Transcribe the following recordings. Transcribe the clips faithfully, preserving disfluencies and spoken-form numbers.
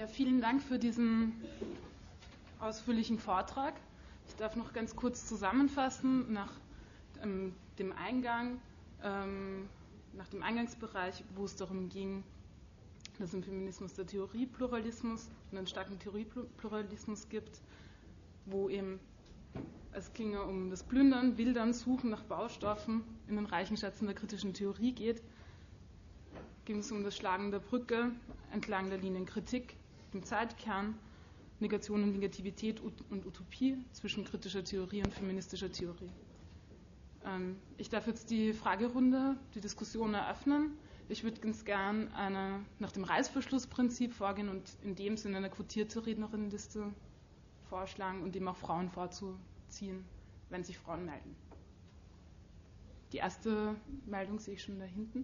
Ja, vielen Dank für diesen ausführlichen Vortrag. Ich darf noch ganz kurz zusammenfassen nach ähm, dem Eingang, ähm, nach dem Eingangsbereich, wo es darum ging, dass es im Feminismus der Theoriepluralismus und einen starken Theoriepluralismus gibt, wo eben es ginge um das Plündern, Wildern, Suchen nach Baustoffen in den reichen Schätzen der kritischen Theorie geht, ging es um das Schlagen der Brücke entlang der Linien Kritik, dem Zeitkern, Negation und Negativität und Utopie zwischen kritischer Theorie und feministischer Theorie. Ähm, ich darf jetzt die Fragerunde, die Diskussion eröffnen. Ich würde ganz gern eine, nach dem Reißverschlussprinzip vorgehen und in dem Sinne eine quotierte Rednerinnenliste vorschlagen und dem auch Frauen vorzuziehen, wenn sich Frauen melden. Die erste Meldung sehe ich schon da hinten.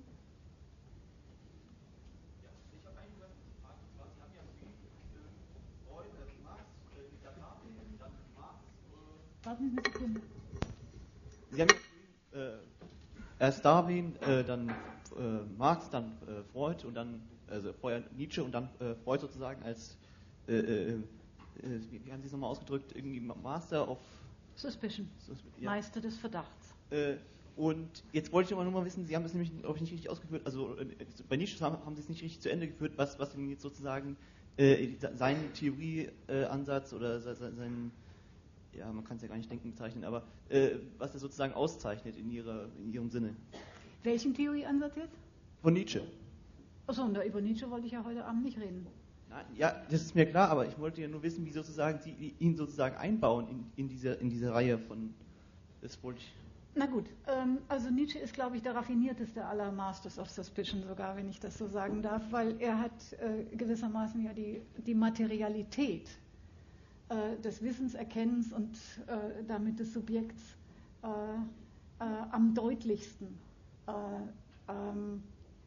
Warten Sie eine Sekunde. Sie haben äh, erst Darwin, äh, dann äh, Marx, dann äh, Freud und dann, also vorher Nietzsche und dann äh, Freud sozusagen als, äh, äh, wie, wie haben Sie es nochmal ausgedrückt, irgendwie Master of Suspicion, Suspicion ja. Meister des Verdachts. Äh, und jetzt wollte ich aber nur mal wissen, Sie haben das nämlich auch nicht richtig ausgeführt, also äh, bei Nietzsche haben, haben Sie es nicht richtig zu Ende geführt, was, was denn jetzt sozusagen äh, sein Theorieansatz oder sein, ja, man kann es ja gar nicht denken bezeichnen, aber äh, was er sozusagen auszeichnet in, ihrer, in ihrem Sinne. Welchen Theorieansatz jetzt? Von Nietzsche. Achso, und über Nietzsche wollte ich ja heute Abend nicht reden. Nein, ja, das ist mir klar, aber ich wollte ja nur wissen, wie sozusagen Sie ihn sozusagen einbauen in, in, diese, in diese Reihe von, das wollte ich... Na gut, ähm, also Nietzsche ist, glaube ich, der raffinierteste aller Masters of Suspicion, sogar, wenn ich das so sagen darf, weil er hat äh, gewissermaßen ja die, die Materialität des Wissenserkennens und äh, damit des Subjekts äh, äh, am deutlichsten äh, ähm,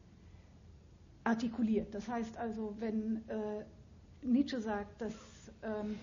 artikuliert. Das heißt also, wenn äh, Nietzsche sagt, dass ähm,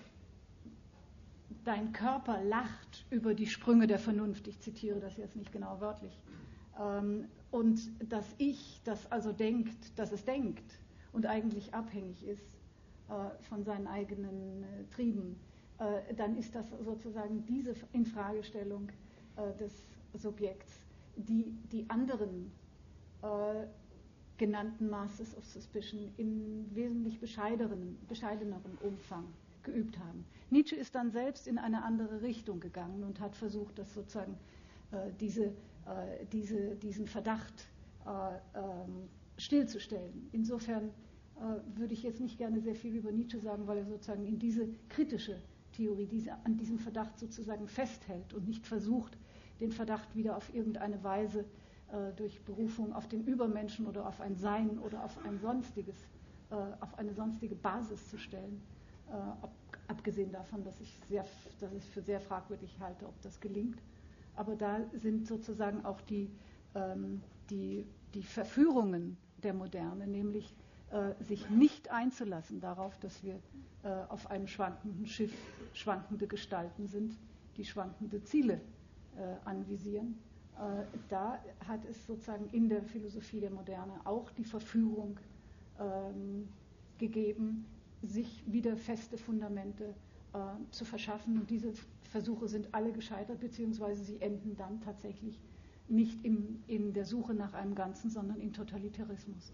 dein Körper lacht über die Sprünge der Vernunft, ich zitiere das jetzt nicht genau wörtlich, ähm, und dass Ich, das also denkt, dass es denkt und eigentlich abhängig ist von seinen eigenen äh, Trieben, äh, dann ist das sozusagen diese Infragestellung äh, des Subjekts, die die anderen äh, genannten Masters of Suspicion in wesentlich bescheideneren, bescheidenerem Umfang geübt haben. Nietzsche ist dann selbst in eine andere Richtung gegangen und hat versucht, das sozusagen äh, diese, äh, diese, diesen Verdacht äh, ähm, stillzustellen. Insofern würde ich jetzt nicht gerne sehr viel über Nietzsche sagen, weil er sozusagen in diese kritische Theorie, diese, an diesem Verdacht sozusagen festhält und nicht versucht, den Verdacht wieder auf irgendeine Weise äh, durch Berufung auf den Übermenschen oder auf ein Sein oder auf ein sonstiges, äh, auf eine sonstige Basis zu stellen, äh, ab, abgesehen davon, dass ich, sehr, dass ich für sehr fragwürdig halte, ob das gelingt. Aber da sind sozusagen auch die, ähm, die, die Verführungen der Moderne, nämlich sich nicht einzulassen darauf, dass wir äh, auf einem schwankenden Schiff schwankende Gestalten sind, die schwankende Ziele äh, anvisieren. Äh, da hat es sozusagen in der Philosophie der Moderne auch die Verführung ähm, gegeben, sich wieder feste Fundamente äh, zu verschaffen. Und diese Versuche sind alle gescheitert, beziehungsweise sie enden dann tatsächlich nicht im, in der Suche nach einem Ganzen, sondern in Totalitarismus.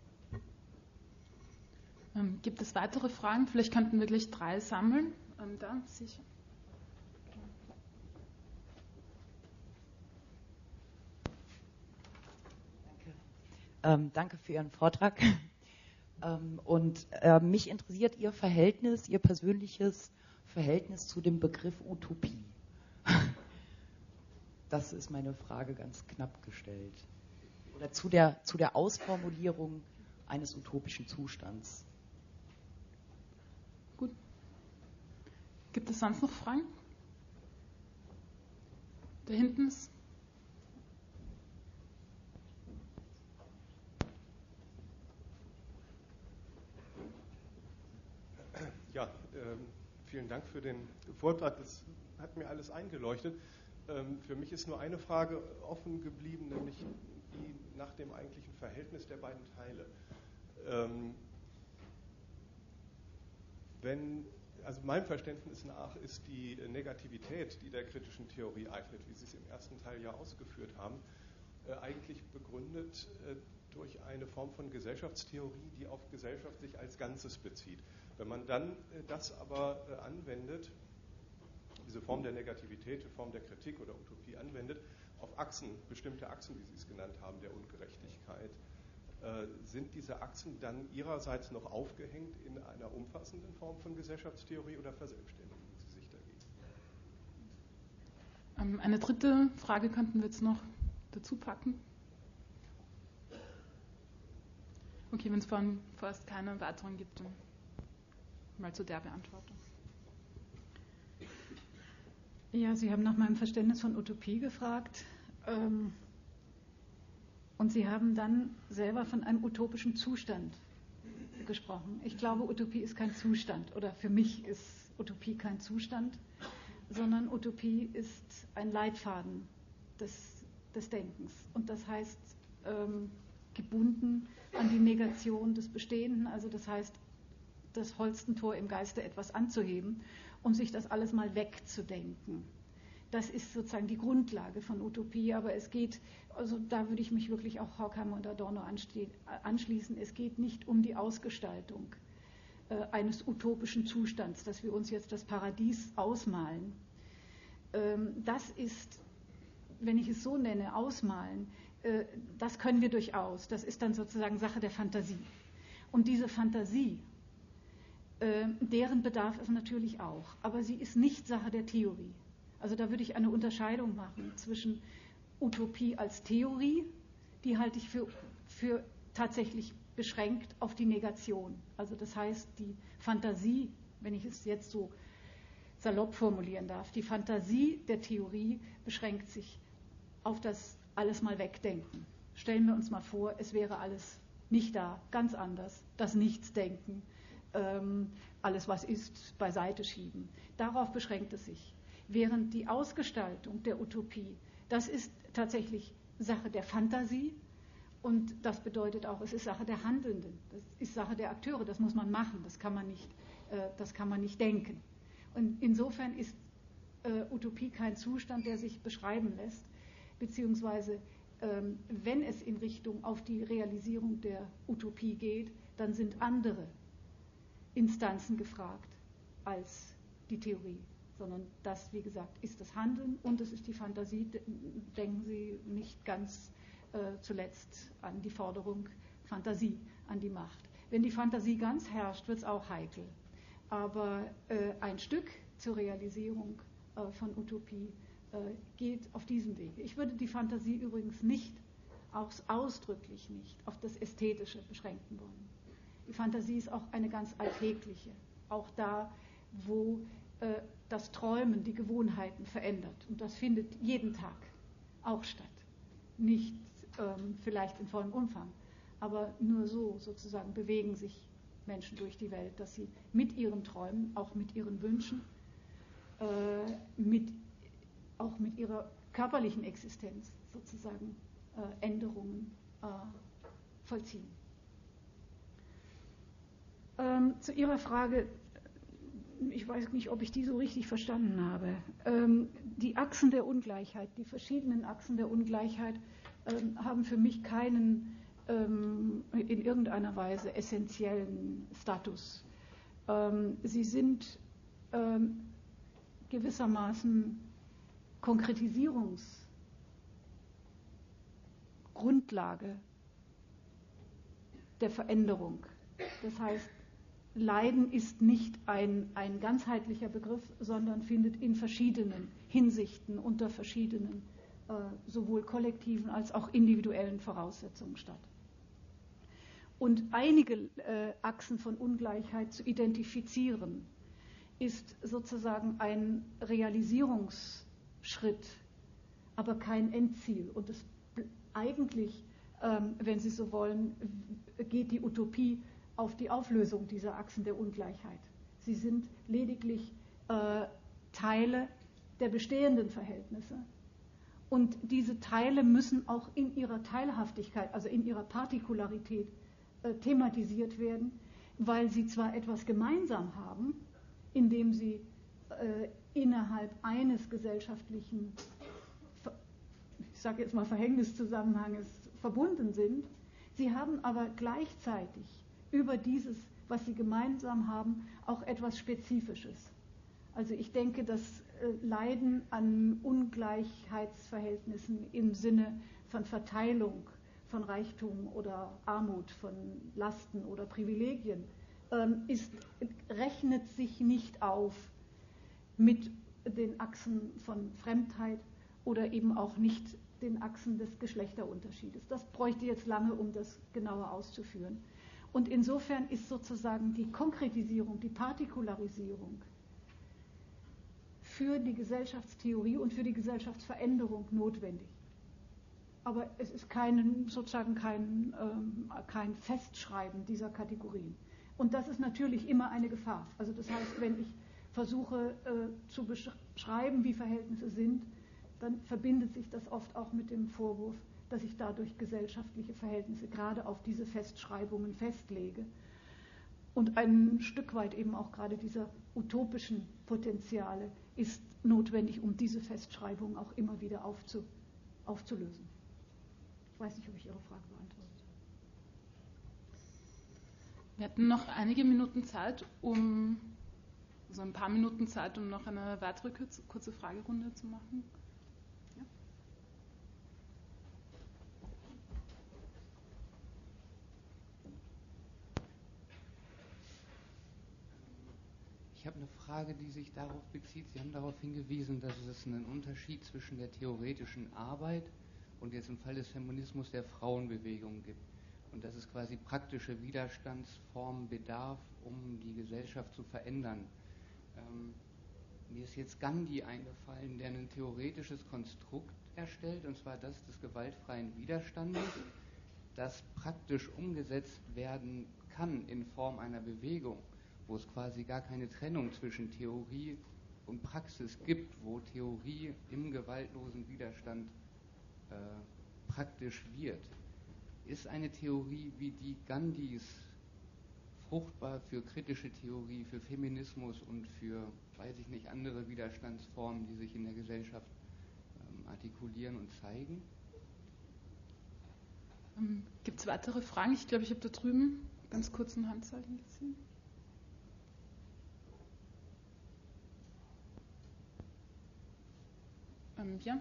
Ähm, gibt es weitere Fragen? Vielleicht könnten wir gleich drei sammeln. Ähm, da, sicher. Danke. Ähm, danke für Ihren Vortrag. ähm, und äh, mich interessiert Ihr Verhältnis, Ihr persönliches Verhältnis zu dem Begriff Utopie. Das ist meine Frage ganz knapp gestellt. Oder zu der, zu der Ausformulierung eines utopischen Zustands. Gut. Gibt es sonst noch Fragen? Da hinten ist. Ja, ähm, vielen Dank für den Vortrag. Das hat mir alles eingeleuchtet. Ähm, für mich ist nur eine Frage offen geblieben, nämlich die, nach dem eigentlichen Verhältnis der beiden Teile. Ähm, wenn, also meinem Verständnis nach ist die Negativität, die der kritischen Theorie eignet, wie Sie es im ersten Teil ja ausgeführt haben, äh, eigentlich begründet äh, durch eine Form von Gesellschaftstheorie, die auf Gesellschaft sich als Ganzes bezieht. Wenn man dann äh, das aber äh, anwendet, diese Form der Negativität, die Form der Kritik oder Utopie anwendet, auf Achsen, bestimmte Achsen, wie Sie es genannt haben, der Ungerechtigkeit, äh, sind diese Achsen dann ihrerseits noch aufgehängt in einer umfassenden Form von Gesellschaftstheorie oder verselbstständigen Sie sich dagegen? Ähm, eine dritte Frage könnten wir jetzt noch dazu packen. Okay, wenn es vorerst keine weiteren gibt, dann mal zu der Beantwortung. Ja, Sie haben nach meinem Verständnis von Utopie gefragt. Ähm, und Sie haben dann selber von einem utopischen Zustand gesprochen. Ich glaube, Utopie ist kein Zustand, oder für mich ist Utopie kein Zustand, sondern Utopie ist ein Leitfaden des, des Denkens. Und das heißt, ähm, gebunden an die Negation des Bestehenden, also das heißt, das Holstentor im Geiste etwas anzuheben, um sich das alles mal wegzudenken. Das ist sozusagen die Grundlage von Utopie, aber es geht, also da würde ich mich wirklich auch Horkheimer und Adorno anschließen, es geht nicht um die Ausgestaltung äh, eines utopischen Zustands, dass wir uns jetzt das Paradies ausmalen. Ähm, das ist, wenn ich es so nenne, ausmalen, äh, das können wir durchaus, das ist dann sozusagen Sache der Fantasie. Und diese Fantasie, äh, deren bedarf es natürlich auch, aber sie ist nicht Sache der Theorie. Also da würde ich eine Unterscheidung machen zwischen Utopie als Theorie, die halte ich für, für tatsächlich beschränkt auf die Negation. Also das heißt, die Fantasie, wenn ich es jetzt so salopp formulieren darf, die Fantasie der Theorie beschränkt sich auf das alles mal wegdenken. Stellen wir uns mal vor, es wäre alles nicht da, ganz anders, das Nichtsdenken, ähm, alles was ist, beiseite schieben. Darauf beschränkt es sich. Während die Ausgestaltung der Utopie, das ist tatsächlich Sache der Fantasie und das bedeutet auch, es ist Sache der Handelnden, das ist Sache der Akteure, das muss man machen, das kann man nicht, äh, das kann man nicht denken. Und insofern ist äh, Utopie kein Zustand, der sich beschreiben lässt, beziehungsweise ähm, wenn es in Richtung auf die Realisierung der Utopie geht, dann sind andere Instanzen gefragt als die Theorie. Sondern das, wie gesagt, ist das Handeln und es ist die Fantasie. Denken Sie nicht ganz äh, zuletzt an die Forderung Fantasie, an die Macht. Wenn die Fantasie ganz herrscht, wird es auch heikel. Aber äh, ein Stück zur Realisierung äh, von Utopie äh, geht auf diesem Weg. Ich würde die Fantasie übrigens nicht, auch ausdrücklich nicht, auf das Ästhetische beschränken wollen. Die Fantasie ist auch eine ganz alltägliche, auch da, wo äh, das Träumen die Gewohnheiten verändert. Und das findet jeden Tag auch statt. Nicht ähm, vielleicht in vollem Umfang, aber nur so sozusagen bewegen sich Menschen durch die Welt, dass sie mit ihren Träumen, auch mit ihren Wünschen, äh, mit, auch mit ihrer körperlichen Existenz sozusagen äh, Änderungen äh, vollziehen. Ähm, zu Ihrer Frage, ich weiß nicht, ob ich die so richtig verstanden habe. Ähm, die Achsen der Ungleichheit, die verschiedenen Achsen der Ungleichheit ähm, haben für mich keinen ähm, in irgendeiner Weise essentiellen Status. Ähm, sie sind ähm, gewissermaßen Konkretisierungsgrundlage der Veränderung. Das heißt, Leiden ist nicht ein, ein ganzheitlicher Begriff, sondern findet in verschiedenen Hinsichten unter verschiedenen äh, sowohl kollektiven als auch individuellen Voraussetzungen statt. Und einige äh, Achsen von Ungleichheit zu identifizieren, ist sozusagen ein Realisierungsschritt, aber kein Endziel. Und es eigentlich, ähm, wenn Sie so wollen, geht die Utopie auf die Auflösung dieser Achsen der Ungleichheit. Sie sind lediglich äh, Teile der bestehenden Verhältnisse. Und diese Teile müssen auch in ihrer Teilhaftigkeit, also in ihrer Partikularität, äh, thematisiert werden, weil sie zwar etwas gemeinsam haben, indem sie äh, innerhalb eines gesellschaftlichen, ich sage jetzt mal Verhängniszusammenhanges verbunden sind, sie haben aber gleichzeitig über dieses, was sie gemeinsam haben, auch etwas Spezifisches. Also ich denke, das äh, Leiden an Ungleichheitsverhältnissen im Sinne von Verteilung von Reichtum oder Armut, von Lasten oder Privilegien, ähm, ist, rechnet sich nicht auf mit den Achsen von Fremdheit oder eben auch nicht den Achsen des Geschlechterunterschiedes. Das bräuchte jetzt lange, um das genauer auszuführen. Und insofern ist sozusagen die Konkretisierung, die Partikularisierung für die Gesellschaftstheorie und für die Gesellschaftsveränderung notwendig. Aber es ist kein, sozusagen kein, ähm, kein Festschreiben dieser Kategorien. Und das ist natürlich immer eine Gefahr. Also das heißt, wenn ich versuche äh, zu beschreiben, wie Verhältnisse sind, dann verbindet sich das oft auch mit dem Vorwurf, dass ich dadurch gesellschaftliche Verhältnisse gerade auf diese Festschreibungen festlege. Und ein Stück weit eben auch gerade dieser utopischen Potenziale ist notwendig, um diese Festschreibungen auch immer wieder aufzu, aufzulösen. Ich weiß nicht, ob ich Ihre Frage beantwortet habe. Wir hatten noch einige Minuten Zeit, um, also ein paar Minuten Zeit, um noch eine weitere kurze, kurze Fragerunde zu machen. Ja. Ich habe eine Frage, die sich darauf bezieht. Sie haben darauf hingewiesen, dass es einen Unterschied zwischen der theoretischen Arbeit und jetzt im Fall des Feminismus der Frauenbewegung gibt. Und dass es quasi praktische Widerstandsformen bedarf, um die Gesellschaft zu verändern. Ähm, mir ist jetzt Gandhi eingefallen, der ein theoretisches Konstrukt erstellt, und zwar das des gewaltfreien Widerstandes, das praktisch umgesetzt werden kann in Form einer Bewegung, wo es quasi gar keine Trennung zwischen Theorie und Praxis gibt, wo Theorie im gewaltlosen Widerstand äh, praktisch wird. Ist eine Theorie wie die Gandhis fruchtbar für kritische Theorie, für Feminismus und für, weiß ich nicht, andere Widerstandsformen, die sich in der Gesellschaft ähm, artikulieren und zeigen? Ähm, Gibt es weitere Fragen? Ich glaube, ich habe da drüben ganz kurz ein Handzeichen gesehen. Ähm, ja.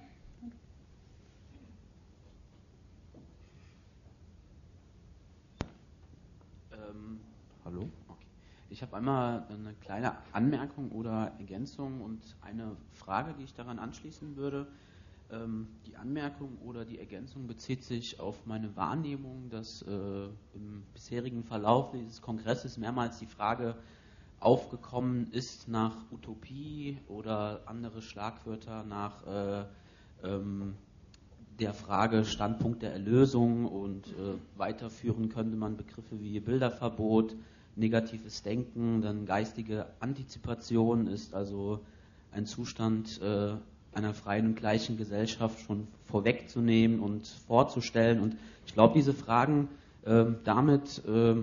Ähm, hallo? Okay. Ich habe einmal eine kleine Anmerkung oder Ergänzung und eine Frage, die ich daran anschließen würde. Ähm, die Anmerkung oder die Ergänzung bezieht sich auf meine Wahrnehmung, dass äh, im bisherigen Verlauf dieses Kongresses mehrmals die Frage aufgekommen ist nach Utopie oder andere Schlagwörter nach äh, ähm, der Frage Standpunkt der Erlösung, und äh, weiterführen könnte man Begriffe wie Bilderverbot, negatives Denken, dann geistige Antizipation ist also ein Zustand äh, einer freien und gleichen Gesellschaft schon vorwegzunehmen und vorzustellen. Und ich glaube, diese Fragen äh, damit äh,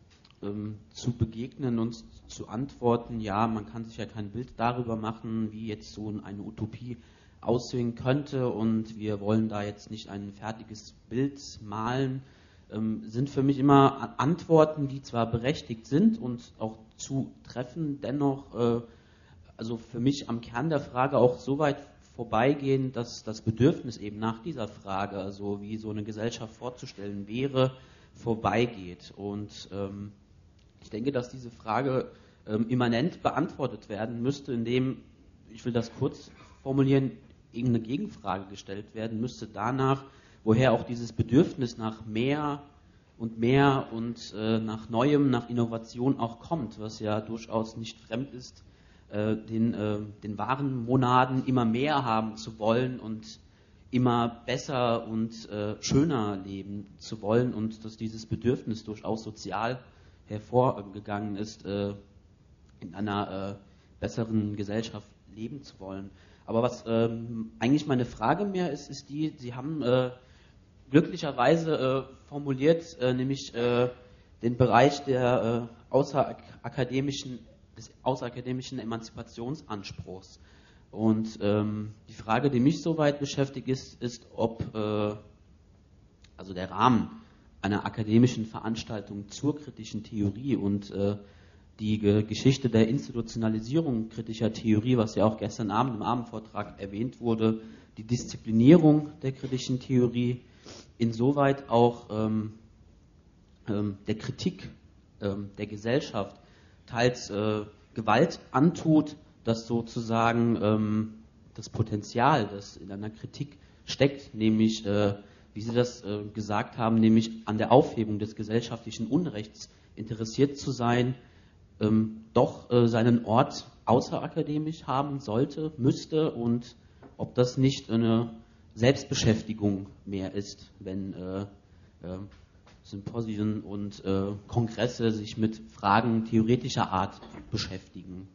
äh, zu begegnen und zu antworten, ja, man kann sich ja kein Bild darüber machen, wie jetzt so eine Utopie aussehen könnte, und wir wollen da jetzt nicht ein fertiges Bild malen, ähm, sind für mich immer Antworten, die zwar berechtigt sind und auch zutreffen, dennoch äh, also für mich am Kern der Frage auch so weit vorbeigehen, dass das Bedürfnis eben nach dieser Frage, also wie so eine Gesellschaft vorzustellen wäre, vorbeigeht. Und ähm, ich denke, dass diese Frage ähm, immanent beantwortet werden müsste, indem, ich will das kurz formulieren, irgendeine Gegenfrage gestellt werden müsste danach, woher auch dieses Bedürfnis nach mehr und mehr und äh, nach Neuem, nach Innovation auch kommt, was ja durchaus nicht fremd ist, äh, den, äh, den wahren Monaden immer mehr haben zu wollen und immer besser und äh, schöner leben zu wollen, und dass dieses Bedürfnis durchaus sozial hervorgegangen ist, äh, in einer äh, besseren Gesellschaft leben zu wollen. Aber was ähm, eigentlich meine Frage mehr ist, ist die, Sie haben äh, glücklicherweise äh, formuliert, äh, nämlich äh, den Bereich der äh, außerakademischen, des außerakademischen Emanzipationsanspruchs. Und ähm, die Frage, die mich soweit beschäftigt, ist, ist ob äh, also der Rahmen einer akademischen Veranstaltung zur kritischen Theorie und äh, die Ge- Geschichte der Institutionalisierung kritischer Theorie, was ja auch gestern Abend im Abendvortrag erwähnt wurde, die Disziplinierung der kritischen Theorie, insoweit auch ähm, ähm, der Kritik ähm, der Gesellschaft teils äh, Gewalt antut, dass sozusagen ähm, das Potenzial, das in einer Kritik steckt, nämlich, äh, wie Sie das äh, gesagt haben, nämlich an der Aufhebung des gesellschaftlichen Unrechts interessiert zu sein, ähm, doch äh, seinen Ort außerakademisch haben sollte, müsste, und ob das nicht eine Selbstbeschäftigung mehr ist, wenn äh, äh, Symposien und äh, Kongresse sich mit Fragen theoretischer Art beschäftigen.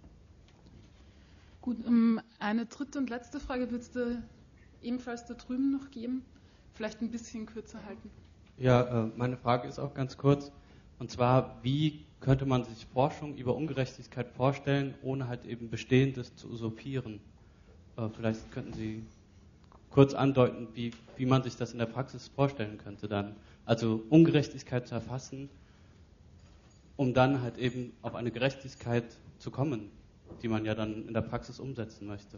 Gut, um, eine dritte und letzte Frage würdest du ebenfalls da drüben noch geben? Vielleicht ein bisschen kürzer halten. Ja, äh, meine Frage ist auch ganz kurz. Und zwar, wie könnte man sich Forschung über Ungerechtigkeit vorstellen, ohne halt eben Bestehendes zu usurpieren? Äh, vielleicht könnten Sie kurz andeuten, wie, wie man sich das in der Praxis vorstellen könnte dann. Also Ungerechtigkeit zu erfassen, um dann halt eben auf eine Gerechtigkeit zu kommen, die man ja dann in der Praxis umsetzen möchte.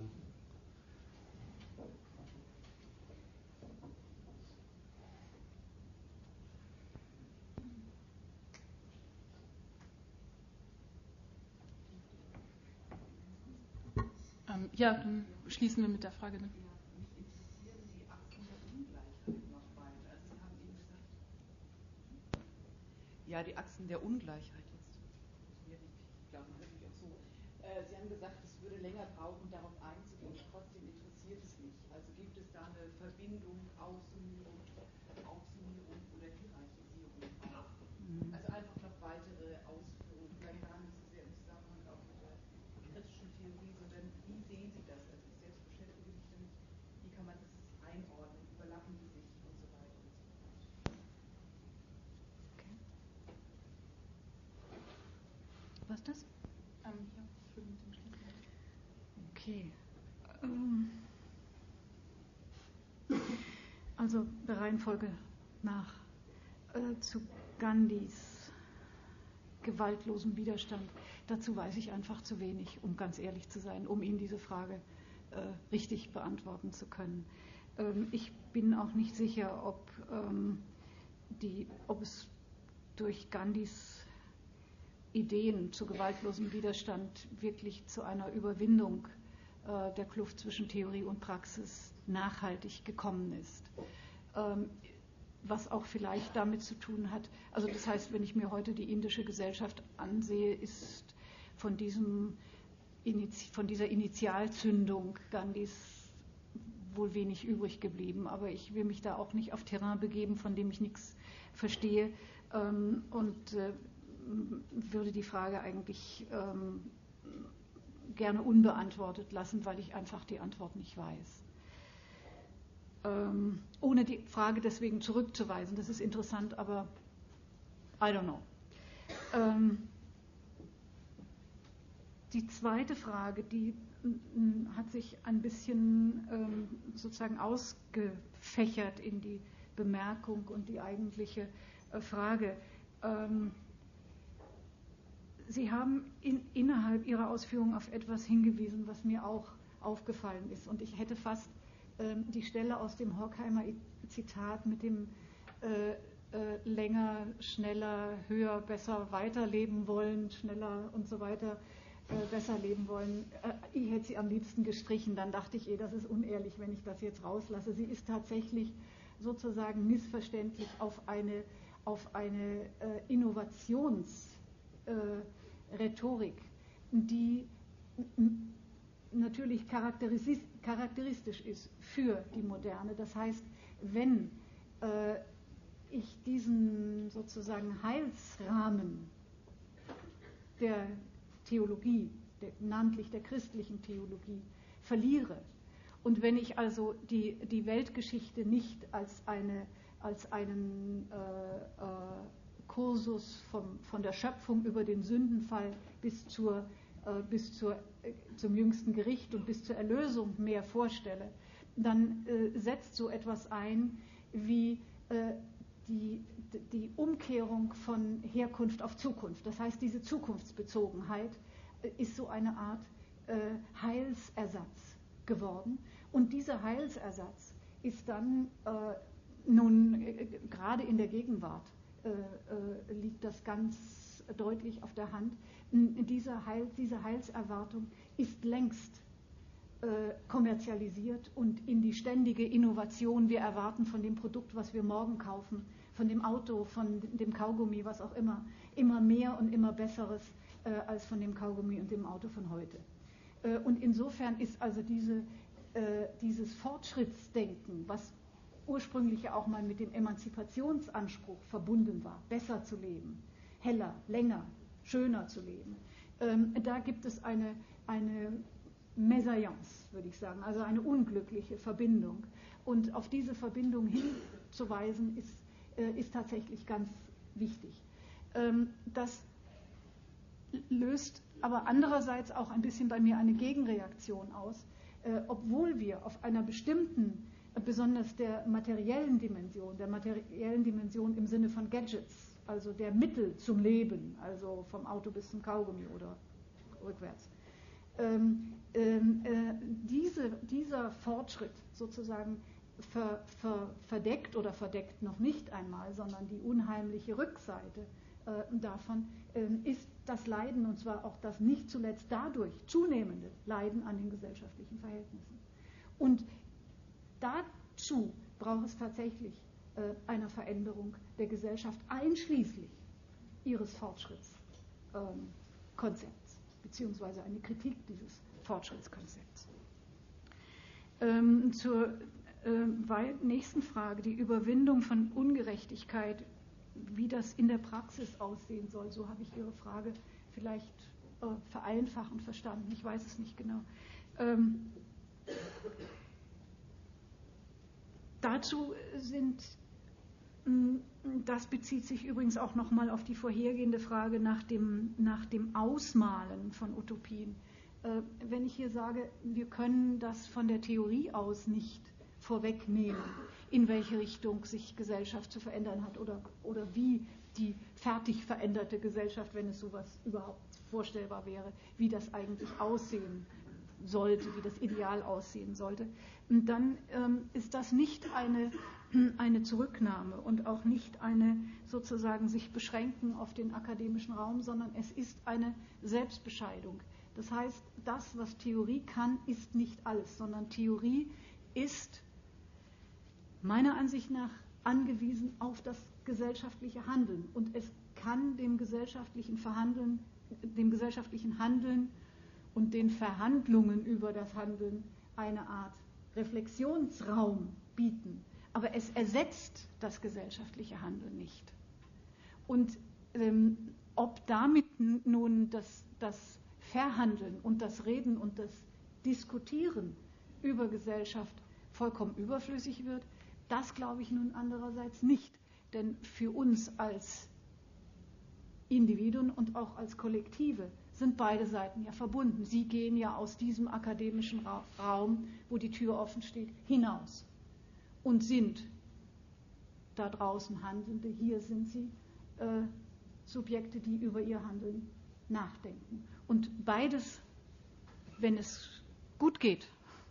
Ähm, ja, dann schließen wir mit der Frage. Dann. Ja, die Achsen der Ungleichheit jetzt. Ich glaube, wirklich auch so. Äh, Sie haben gesagt, es würde länger brauchen, darauf einzugehen. Trotzdem interessiert es mich. Also gibt es da eine Verbindung, Aufsummierung, Aufsummierung oder Hierarchisierung auch? Mhm. Also einfach noch weitere Ausführungen, vielleicht gar nicht so sehr im Zusammenhang auch mit der kritischen Theorie, sondern wie sehen Sie das? Also ich selbst beschäftige mich damit, wie kann man das einordnen, überlappen die sich und so weiter und so fort. Was ist das? Ähm, ja, für mit dem Schließen. Okay. Ähm, Also der Reihenfolge nach äh, zu Gandhis gewaltlosem Widerstand. Dazu weiß ich einfach zu wenig, um ganz ehrlich zu sein, um Ihnen diese Frage äh, richtig beantworten zu können. Ähm, ich bin auch nicht sicher, ob, ähm, die, ob es durch Gandhis Ideen zu gewaltlosem Widerstand wirklich zu einer Überwindung äh, der Kluft zwischen Theorie und Praxis nachhaltig gekommen ist. Ähm, was auch vielleicht damit zu tun hat, also das heißt, wenn ich mir heute die indische Gesellschaft ansehe, ist von, diesem, von dieser Initialzündung Gandhis wohl wenig übrig geblieben, aber ich will mich da auch nicht auf Terrain begeben, von dem ich nichts verstehe, ähm, und äh, würde die Frage eigentlich ähm, gerne unbeantwortet lassen, weil ich einfach die Antwort nicht weiß. Ähm, ohne die Frage deswegen zurückzuweisen, das ist interessant, aber I don't know. Ähm, die zweite Frage, die m, hat sich ein bisschen ähm, sozusagen ausgefächert in die Bemerkung und die eigentliche äh, Frage. Ähm, Sie haben in, innerhalb Ihrer Ausführungen auf etwas hingewiesen, was mir auch aufgefallen ist. Und ich hätte fast ähm, die Stelle aus dem Horkheimer Zitat mit dem äh, äh, länger, schneller, höher, besser weiterleben wollen, schneller und so weiter äh, besser leben wollen. Äh, ich hätte sie am liebsten gestrichen. Dann dachte ich, eh, das ist unehrlich, wenn ich das jetzt rauslasse. Sie ist tatsächlich sozusagen missverständlich auf eine, auf eine äh, Innovations- Äh, Rhetorik, die m- natürlich charakteris- charakteristisch ist für die Moderne. Das heißt, wenn äh, ich diesen sozusagen Heilsrahmen der Theologie, der, namentlich der christlichen Theologie, verliere und wenn ich also die, die Weltgeschichte nicht als, eine, als einen äh, äh, Kursus vom, von der Schöpfung über den Sündenfall bis, zur, äh, bis zur, äh, zum jüngsten Gericht und bis zur Erlösung mehr vorstelle, dann äh, setzt so etwas ein wie äh, die, die Umkehrung von Herkunft auf Zukunft. Das heißt, diese Zukunftsbezogenheit äh, ist so eine Art äh, Heilsersatz geworden. Und dieser Heilsersatz ist dann äh, nun äh, gerade in der Gegenwart äh, äh, liegt das ganz deutlich auf der Hand. Diese, Heil, diese Heilserwartung ist längst äh, kommerzialisiert und in die ständige Innovation. Wir erwarten von dem Produkt, was wir morgen kaufen, von dem Auto, von dem Kaugummi, was auch immer, immer mehr und immer Besseres äh, als von dem Kaugummi und dem Auto von heute. Äh, und insofern ist also diese, äh, dieses Fortschrittsdenken, was ursprünglich ja auch mal mit dem Emanzipationsanspruch verbunden war, besser zu leben, heller, länger, schöner zu leben. Ähm, da gibt es eine, eine Mésalliance, würde ich sagen, also eine unglückliche Verbindung. Und auf diese Verbindung hinzuweisen, ist, äh, ist tatsächlich ganz wichtig. Ähm, das löst aber andererseits auch ein bisschen bei mir eine Gegenreaktion aus, äh, obwohl wir auf einer bestimmten, besonders der materiellen Dimension, der materiellen Dimension im Sinne von Gadgets, also der Mittel zum Leben, also vom Auto bis zum Kaugummi oder rückwärts. Ähm, ähm, äh, diese, dieser Fortschritt sozusagen ver, ver, verdeckt oder verdeckt noch nicht einmal, sondern die unheimliche Rückseite äh, davon äh, ist das Leiden, und zwar auch das nicht zuletzt dadurch zunehmende Leiden an den gesellschaftlichen Verhältnissen. Und dazu braucht es tatsächlich äh, einer Veränderung der Gesellschaft, einschließlich ihres Fortschrittskonzepts, ähm, beziehungsweise eine Kritik dieses Fortschrittskonzepts. Ähm, zur äh, nächsten Frage, die Überwindung von Ungerechtigkeit, wie das in der Praxis aussehen soll. So habe ich Ihre Frage vielleicht äh, vereinfachend verstanden. Ich weiß es nicht genau. Ähm, Dazu sind, das bezieht sich übrigens auch nochmal auf die vorhergehende Frage nach dem, nach dem Ausmalen von Utopien. Wenn ich hier sage, wir können das von der Theorie aus nicht vorwegnehmen, in welche Richtung sich Gesellschaft zu verändern hat oder, oder wie die fertig veränderte Gesellschaft, wenn es sowas überhaupt vorstellbar wäre, wie das eigentlich aussehen sollte, wie das Ideal aussehen sollte, und dann ähm, ist das nicht eine, eine Zurücknahme und auch nicht eine sozusagen sich beschränken auf den akademischen Raum, sondern es ist eine Selbstbescheidung. Das heißt, das, was Theorie kann, ist nicht alles, sondern Theorie ist meiner Ansicht nach angewiesen auf das gesellschaftliche Handeln, und es kann dem gesellschaftlichen Verhandeln, dem gesellschaftlichen Handeln und den Verhandlungen über das Handeln eine Art Reflexionsraum bieten. Aber es ersetzt das gesellschaftliche Handeln nicht. Und ähm, ob damit nun das, das Verhandeln und das Reden und das Diskutieren über Gesellschaft vollkommen überflüssig wird, das glaube ich nun andererseits nicht. Denn für uns als Individuen und auch als Kollektive sind beide Seiten ja verbunden. Sie gehen ja aus diesem akademischen Raum, wo die Tür offen steht, hinaus und sind da draußen Handelnde. Hier sind sie äh, Subjekte, die über ihr Handeln nachdenken. Und beides, wenn es gut geht,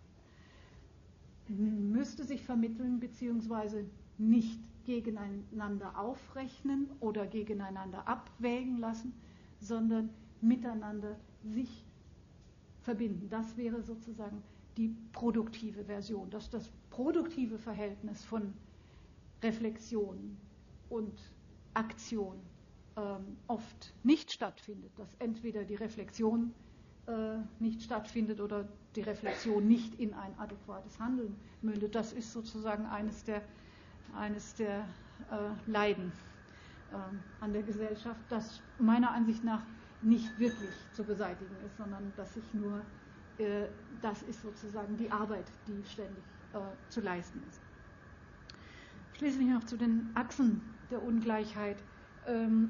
müsste sich vermitteln beziehungsweise nicht gegeneinander aufrechnen oder gegeneinander abwägen lassen, sondern miteinander sich verbinden. Das wäre sozusagen die produktive Version, dass das produktive Verhältnis von Reflexion und Aktion ähm, oft nicht stattfindet, dass entweder die Reflexion äh, nicht stattfindet oder die Reflexion nicht in ein adäquates Handeln mündet. Das ist sozusagen eines der, eines der äh, Leiden äh, an der Gesellschaft, das meiner Ansicht nach nicht wirklich zu beseitigen ist, sondern dass sich nur, äh, das ist sozusagen die Arbeit, die ständig äh, zu leisten ist. Schließlich noch zu den Achsen der Ungleichheit. ähm,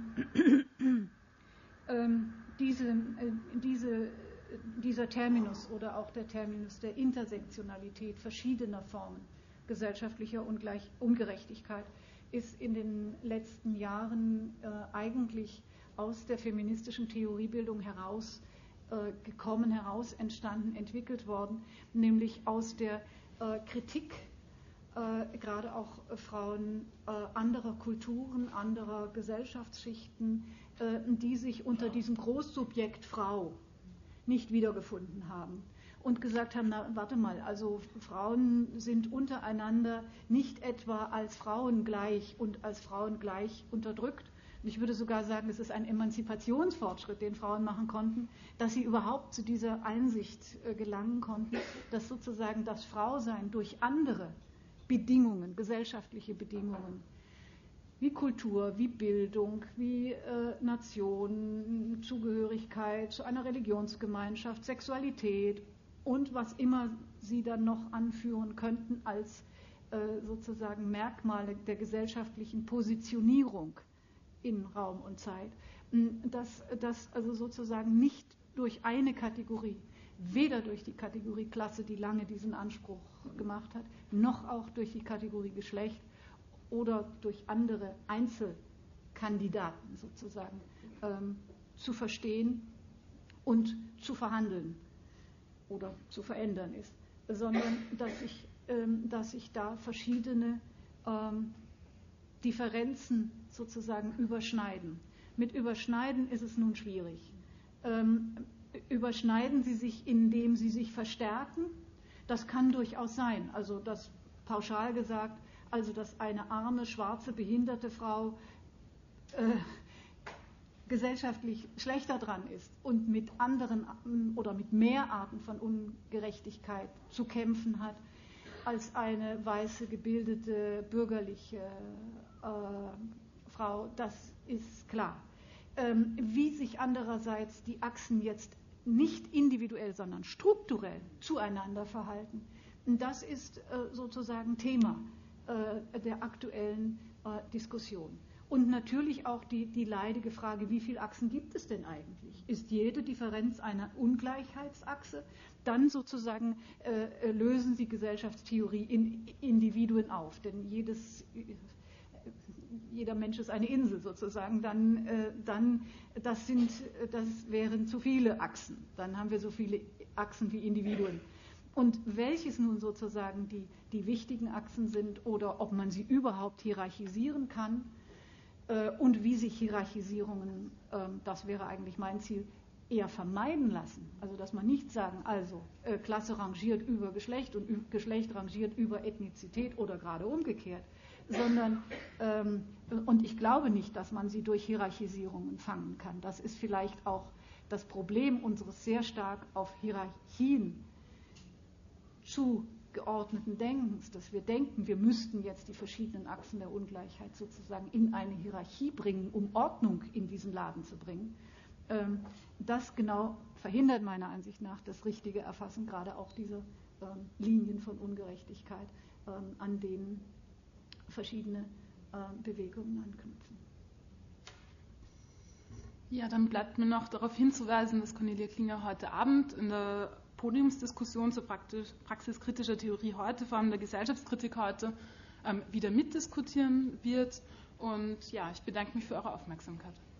ähm, diese, äh, diese, dieser Terminus oder auch der Terminus der Intersektionalität verschiedener Formen gesellschaftlicher Ungleich Ungerechtigkeit ist in den letzten Jahren äh, eigentlich aus der feministischen Theoriebildung heraus äh, gekommen, heraus entstanden, entwickelt worden, nämlich aus der äh, Kritik, äh, gerade auch äh, Frauen äh, anderer Kulturen, anderer Gesellschaftsschichten, äh, die sich unter diesem Großsubjekt Frau nicht wiedergefunden haben. Und gesagt haben, na, warte mal, also Frauen sind untereinander nicht etwa als Frauen gleich und als Frauen gleich unterdrückt. Und ich würde sogar sagen, es ist ein Emanzipationsfortschritt, den Frauen machen konnten, dass sie überhaupt zu dieser Einsicht äh, gelangen konnten, dass sozusagen das Frausein durch andere Bedingungen, gesellschaftliche Bedingungen, wie Kultur, wie Bildung, wie äh, Nation, Zugehörigkeit zu einer Religionsgemeinschaft, Sexualität, und was immer Sie dann noch anführen könnten als äh, sozusagen Merkmale der gesellschaftlichen Positionierung in Raum und Zeit, dass das also sozusagen nicht durch eine Kategorie, weder durch die Kategorie Klasse, die lange diesen Anspruch gemacht hat, noch auch durch die Kategorie Geschlecht oder durch andere Einzelkandidaten sozusagen ähm, zu verstehen und zu verhandeln oder zu verändern ist, sondern dass sich, ähm, dass sich da verschiedene ähm, Differenzen sozusagen überschneiden. Mit Überschneiden ist es nun schwierig. Ähm, überschneiden sie sich, indem sie sich verstärken? Das kann durchaus sein. Also das pauschal gesagt, also dass eine arme, schwarze, behinderte Frau äh, gesellschaftlich schlechter dran ist und mit anderen oder mit mehr Arten von Ungerechtigkeit zu kämpfen hat als eine weiße, gebildete, bürgerliche äh, Frau, das ist klar. Ähm, wie sich andererseits die Achsen jetzt nicht individuell, sondern strukturell zueinander verhalten, das ist äh, sozusagen Thema äh, der aktuellen äh, Diskussion. Und natürlich auch die, die leidige Frage, wie viele Achsen gibt es denn eigentlich? Ist jede Differenz eine Ungleichheitsachse? Dann sozusagen äh, lösen Sie Gesellschaftstheorie in Individuen auf, denn jedes, jeder Mensch ist eine Insel sozusagen. Dann, äh, dann das, sind, das wären zu viele Achsen. Dann haben wir so viele Achsen wie Individuen. Und welches nun sozusagen die, die wichtigen Achsen sind oder ob man sie überhaupt hierarchisieren kann, und wie sich Hierarchisierungen, das wäre eigentlich mein Ziel, eher vermeiden lassen. Also dass man nicht sagen, also Klasse rangiert über Geschlecht und Geschlecht rangiert über Ethnizität oder gerade umgekehrt, sondern, und ich glaube nicht, dass man sie durch Hierarchisierungen fangen kann. Das ist vielleicht auch das Problem unseres sehr stark auf Hierarchien zugeordneten Denkens, dass wir denken, wir müssten jetzt die verschiedenen Achsen der Ungleichheit sozusagen in eine Hierarchie bringen, um Ordnung in diesen Laden zu bringen. Das genau verhindert meiner Ansicht nach das richtige Erfassen gerade auch dieser Linien von Ungerechtigkeit, an denen verschiedene Bewegungen anknüpfen. Ja, dann bleibt mir noch darauf hinzuweisen, dass Cornelia Klinger heute Abend in der Podiumsdiskussion zur praxiskritischer Theorie heute, vor allem der Gesellschaftskritik heute, ähm, wieder mitdiskutieren wird. Und ja, ich bedanke mich für eure Aufmerksamkeit.